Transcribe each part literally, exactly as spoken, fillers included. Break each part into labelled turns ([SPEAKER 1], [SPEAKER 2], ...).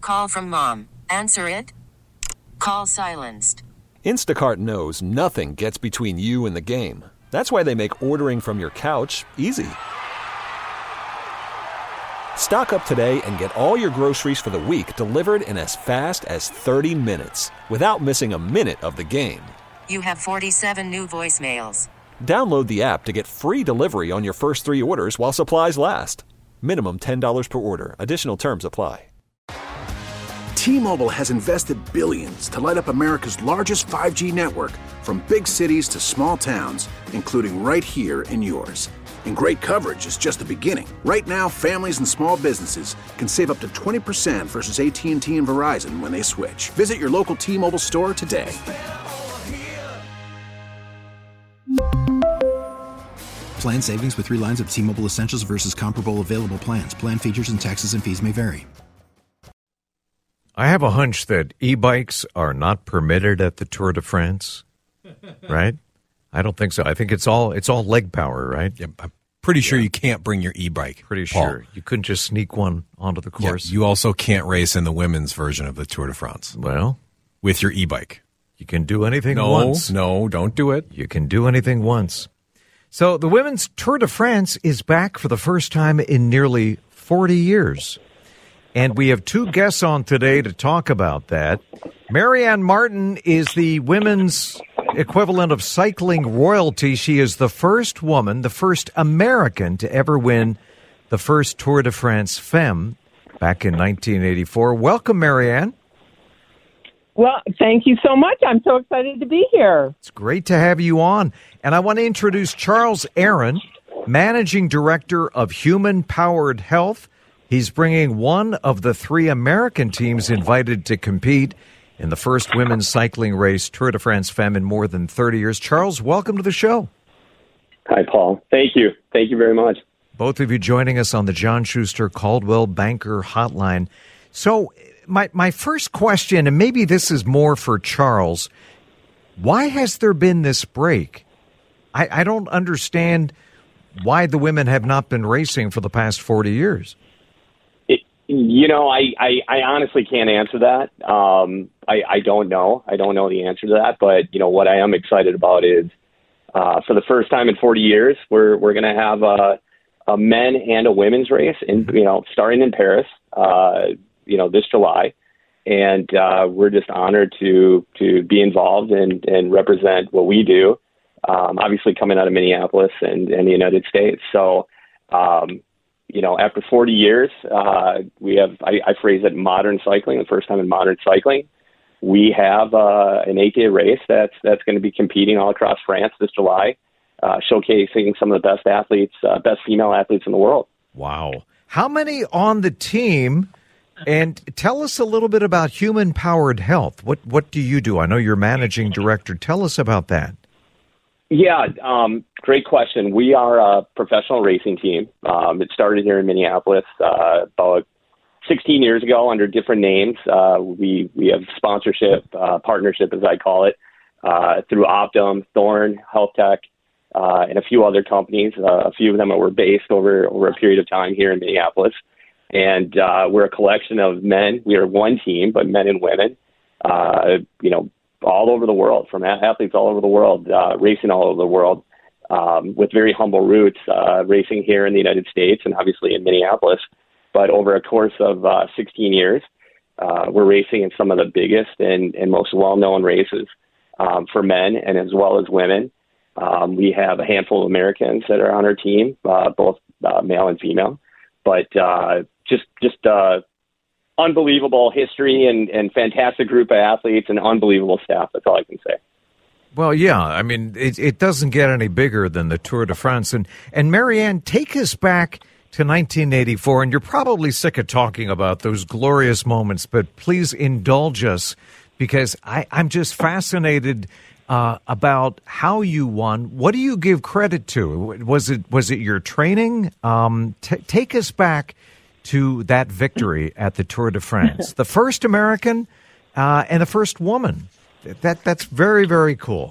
[SPEAKER 1] Call from mom. Answer it. Call silenced.
[SPEAKER 2] Instacart knows nothing gets between you and the game. That's why they make ordering from your couch easy. Stock up today and get all your groceries for the week delivered in as fast as thirty minutes without missing a minute of the game.
[SPEAKER 1] You have forty-seven new voicemails.
[SPEAKER 2] Download the app to get free delivery on your first three orders while supplies last. Minimum ten dollars per order. Additional terms apply.
[SPEAKER 3] T-Mobile has invested billions to light up America's largest five G network, from big cities to small towns, including right here in yours. And great coverage is just the beginning. Right now, families and small businesses can save up to twenty percent versus A T and T and Verizon when they switch. Visit your local T-Mobile store today.
[SPEAKER 4] Plan savings with three lines of T-Mobile Essentials versus comparable available plans. Plan features and taxes and fees may vary.
[SPEAKER 5] I have a hunch that e-bikes are not permitted at the Tour de France, right? I don't think so. I think it's all it's all leg power, right?
[SPEAKER 6] Yeah, I'm pretty sure yeah. you can't bring your e-bike.
[SPEAKER 5] Pretty
[SPEAKER 6] Paul.
[SPEAKER 5] sure. You couldn't just sneak one onto the course.
[SPEAKER 6] Yeah, you also can't race in the women's version of the Tour de France.
[SPEAKER 5] Well,
[SPEAKER 6] with your e-bike.
[SPEAKER 5] You can do anything
[SPEAKER 6] no,
[SPEAKER 5] once.
[SPEAKER 6] No, don't do it.
[SPEAKER 5] You can do anything once. So the women's Tour de France is back for the first time in nearly forty years. And we have two guests on today to talk about that. Marianne Martin is the women's equivalent of cycling royalty. She is the first woman, the first American to ever win the first Tour de France Femme back in nineteen eighty-four. Welcome, Marianne.
[SPEAKER 7] Well, thank you so much. I'm so excited to be here.
[SPEAKER 5] It's great to have you on. And I want to introduce Charles Aaron, Managing Director of Human Powered Health. He's bringing one of the three American teams invited to compete in the first women's cycling race, Tour de France Femme, in more than thirty years. Charles, welcome to the show.
[SPEAKER 8] Hi, Paul. Thank you. Thank you very much.
[SPEAKER 5] Both of you joining us on the John Schuster Caldwell Banker Hotline. So my, my first question, and maybe this is more for Charles, why has there been this break? I, I don't understand why the women have not been racing for the past forty years.
[SPEAKER 8] You know, I, I, I honestly can't answer that. Um, I, I don't know. I don't know the answer to that. But, you know, what I am excited about is uh, for the first time in forty years, we're we're going to have a, a men and a women's race, in, you know, starting in Paris, uh, you know, this July. And uh, we're just honored to to be involved and, and represent what we do, um, obviously coming out of Minneapolis and, and the United States. So, um You know, after forty years, uh, we have, I, I phrase it modern cycling, the first time in modern cycling. We have uh, an eight-day race that's that's going to be competing all across France this July, uh, showcasing some of the best athletes, uh, best female athletes in the world.
[SPEAKER 5] Wow. How many on the team? And tell us a little bit about Human Powered Health. What, what do you do? I know you're managing director. Tell us about that.
[SPEAKER 8] Yeah, um, great question. We are a professional racing team. Um, it started here in Minneapolis uh, about sixteen years ago under different names. Uh, we we have sponsorship, uh, partnership, as I call it, uh, through Optum, Thorne, Health Tech, uh, and a few other companies. Uh, a few of them were based over, over a period of time here in Minneapolis. And uh, we're a collection of men. We are one team, but men and women, uh, you know, all over the world, from athletes all over the world, uh, racing all over the world, um, with very humble roots, uh, racing here in the United States and obviously in Minneapolis. But over a course of uh, sixteen years, uh, we're racing in some of the biggest and, and most well-known races um, for men and as well as women. Um, we have a handful of Americans that are on our team, uh, both uh, male and female. But uh, just just uh, unbelievable history and, and fantastic group of athletes and unbelievable staff. That's all I can say.
[SPEAKER 5] Well, yeah, I mean, it, it doesn't get any bigger than the Tour de France. And, and Marianne, take us back to nineteen eighty-four, and you're probably sick of talking about those glorious moments, but please indulge us because I, I'm just fascinated uh, about how you won. What do you give credit to? Was it was it your training? Um, t- take us back to that victory at the Tour de France, the first American uh, and the first woman. That that's very, very cool.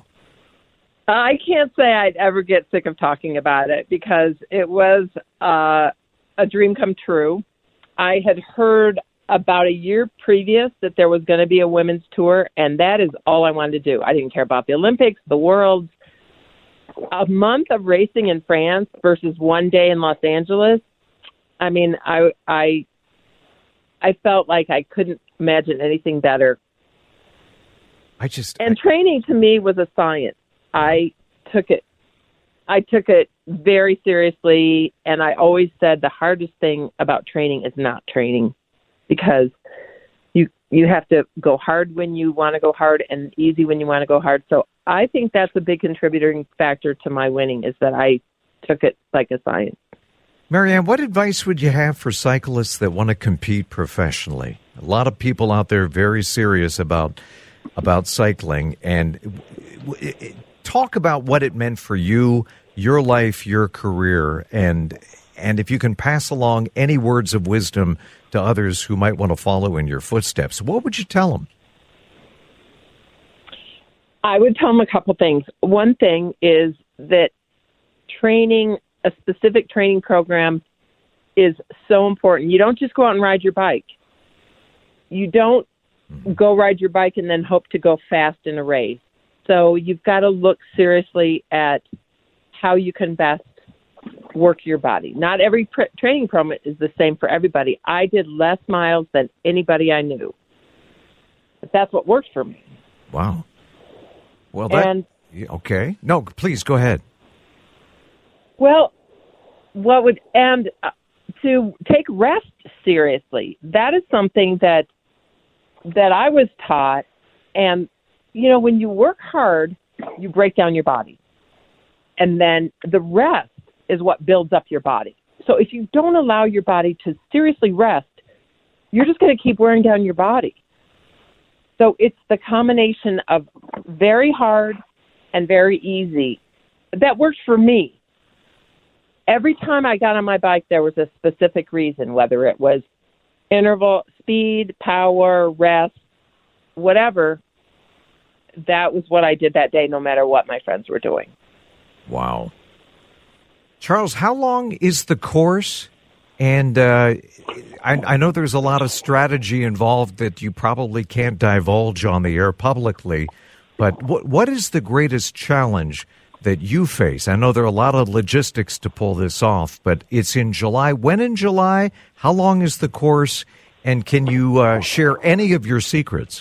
[SPEAKER 7] I can't say I'd ever get sick of talking about it because it was uh, a dream come true. I had heard about a year previous that there was going to be a women's tour, and that is all I wanted to do. I didn't care about the Olympics, the Worlds. A month of racing in France versus one day in Los Angeles. I mean, I I I felt like I couldn't imagine anything better.
[SPEAKER 5] I just
[SPEAKER 7] and
[SPEAKER 5] I,
[SPEAKER 7] training to me was a science. I took it. I took it very seriously, and I always said the hardest thing about training is not training, because you you have to go hard when you want to go hard and easy when you want to go hard. So I think that's a big contributing factor to my winning, is that I took it like a science.
[SPEAKER 5] Marianne, what advice would you have for cyclists that want to compete professionally? A lot of people out there very serious about about cycling, and talk about what it meant for you, your life, your career, and and if you can pass along any words of wisdom to others who might want to follow in your footsteps, what would you tell them?
[SPEAKER 7] I would tell them a couple things. One thing is that training, a specific training program, is so important. You don't just go out and ride your bike. You don't go ride your bike and then hope to go fast in a race. So you've got to look seriously at how you can best work your body. Not every pr- training program is the same for everybody. I did less miles than anybody I knew. But that's what worked for me.
[SPEAKER 5] Wow. Well, that,
[SPEAKER 7] and,
[SPEAKER 5] okay. No, please go ahead.
[SPEAKER 7] Well, what would, and uh, to take rest seriously, that is something that that I was taught. And, you know, when you work hard, you break down your body. And then the rest is what builds up your body. So if you don't allow your body to seriously rest, you're just going to keep wearing down your body. So it's the combination of very hard and very easy that works for me. Every time I got on my bike, there was a specific reason, whether it was interval, speed, power, rest, whatever. That was what I did that day, no matter what my friends were doing.
[SPEAKER 5] Wow. Charles, how long is the course? And uh, I, I know there's a lot of strategy involved that you probably can't divulge on the air publicly, but what what is the greatest challenge that you face? I know there are a lot of logistics to pull this off, but it's in July. When in July? How long is the course? And can you uh, share any of your secrets?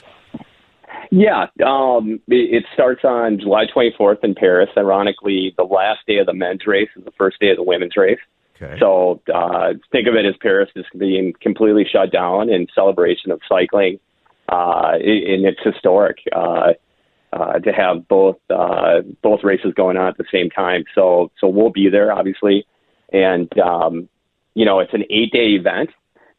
[SPEAKER 8] Yeah, um, it starts on July twenty-fourth in Paris. Ironically, the last day of the men's race is the first day of the women's race.
[SPEAKER 5] Okay.
[SPEAKER 8] So uh, think of it as Paris is being completely shut down in celebration of cycling, uh, and it's historic uh, uh, to have both uh, both races going on at the same time. So so we'll be there, obviously, and um, you know it's an eight-day event.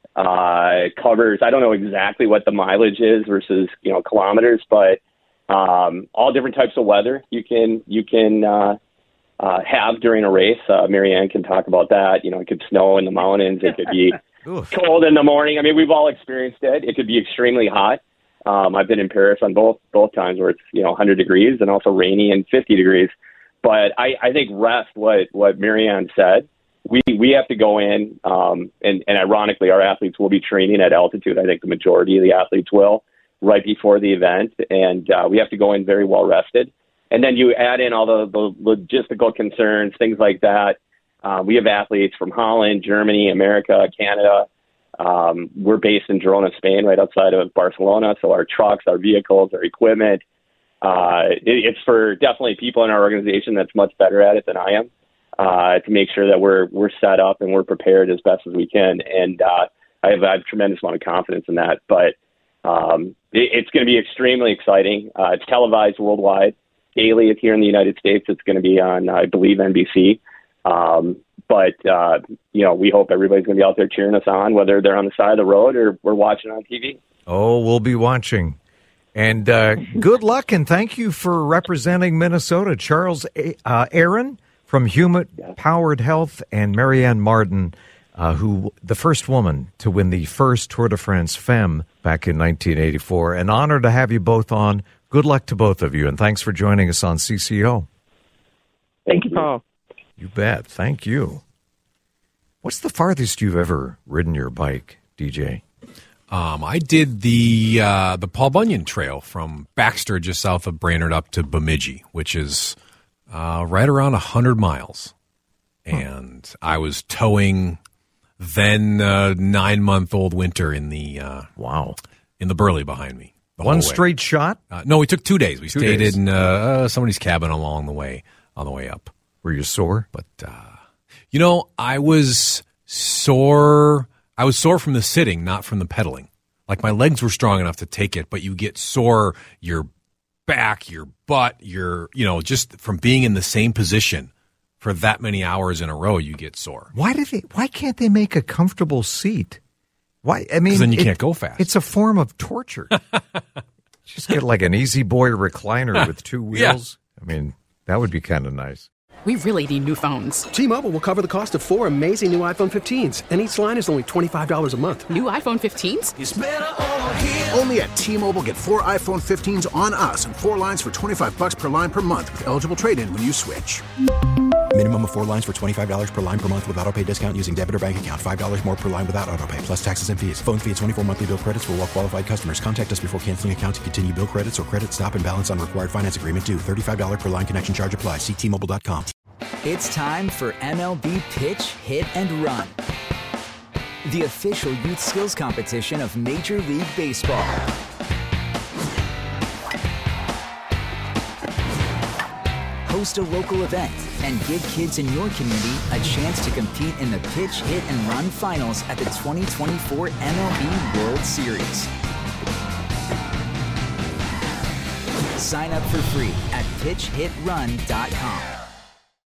[SPEAKER 8] Uh, covers, I don't know exactly what the mileage is versus, you know, kilometers, but um, all different types of weather you can you can uh, uh, have during a race. Uh, Marianne can talk about that. You know, it could snow in the mountains. It could be cold in the morning. I mean, we've all experienced it. It could be extremely hot. Um, I've been in Paris on both both times where it's, you know, one hundred degrees and also rainy and fifty degrees. But I, I think rest, what, what Marianne said, We we have to go in, um, and, and ironically, our athletes will be training at altitude. I think the majority of the athletes will, right before the event, and uh, we have to go in very well rested. And then you add in all the, the logistical concerns, things like that. Uh, we have athletes from Holland, Germany, America, Canada. Um, we're based in Girona, Spain, right outside of Barcelona. So our trucks, our vehicles, our equipment, uh, it, it's for definitely people in our organization that's much better at it than I am. Uh, to make sure that we're we're set up and we're prepared as best as we can, and uh, I, have, I have a tremendous amount of confidence in that. But um, it, it's going to be extremely exciting. Uh, it's televised worldwide, daily. Here in the United States, it's going to be on, I believe, N B C. Um, but uh, you know, we hope everybody's going to be out there cheering us on, whether they're on the side of the road or we're watching on T V.
[SPEAKER 5] Oh, we'll be watching. And uh, good luck, and thank you for representing Minnesota, Charles uh, Aaron from Human Powered Health, and Marianne Martin, uh, who the first woman to win the first Tour de France Femme back in nineteen eighty-four. An honor to have you both on. Good luck to both of you, and thanks for joining us on C C O.
[SPEAKER 7] Thank you, Paul.
[SPEAKER 5] You bet. Thank you. What's the farthest you've ever ridden your bike, D J?
[SPEAKER 6] Um, I did the uh, the Paul Bunyan Trail from Baxter, just south of Brainerd, up to Bemidji, which is uh, right around one hundred miles. And I was towing then uh, nine-month-old Winter in the uh,
[SPEAKER 5] wow
[SPEAKER 6] in the Burley behind me.
[SPEAKER 5] One straight shot?
[SPEAKER 6] Uh, no, we took two days. We
[SPEAKER 5] two
[SPEAKER 6] stayed
[SPEAKER 5] days.
[SPEAKER 6] in uh, uh, somebody's cabin along the way on the way up.
[SPEAKER 5] Were you sore?
[SPEAKER 6] But uh, you know, I was sore. I was sore from the sitting, not from the pedaling. Like my legs were strong enough to take it, but you get sore your back, your butt, your you know, just from being in the same position for that many hours in a row, you get sore.
[SPEAKER 5] Why do they? Why can't they make a comfortable seat? Why? I mean,
[SPEAKER 6] then you
[SPEAKER 5] it,
[SPEAKER 6] can't go fast.
[SPEAKER 5] It's a form of torture. Just get like an Easy Boy recliner with two wheels. Yeah. I mean, that would be kind of nice.
[SPEAKER 9] We really need new phones.
[SPEAKER 10] T-Mobile will cover the cost of four amazing new iPhone fifteens, and each line is only twenty-five dollars a month.
[SPEAKER 9] New iPhone fifteens?
[SPEAKER 3] It's better over here. Only at T-Mobile, get four iPhone fifteens on us and four lines for twenty-five bucks per line per month with eligible trade-in when you switch.
[SPEAKER 4] Minimum of four lines for twenty-five dollars per line per month with autopay discount using debit or bank account. five dollars more per line without autopay, plus taxes and fees. Phone fee at twenty-four monthly bill credits for well-qualified customers. Contact us before canceling account to continue bill credits or credit stop and balance on required finance agreement due. thirty-five dollars per line connection charge applies. See T Mobile dot com.
[SPEAKER 11] It's time for M L B Pitch, Hit, and Run, the official youth skills competition of Major League Baseball. Host a local event and give kids in your community a chance to compete in the Pitch, Hit, and Run finals at the twenty twenty-four M L B World Series. Sign up for free at pitch hit run dot com.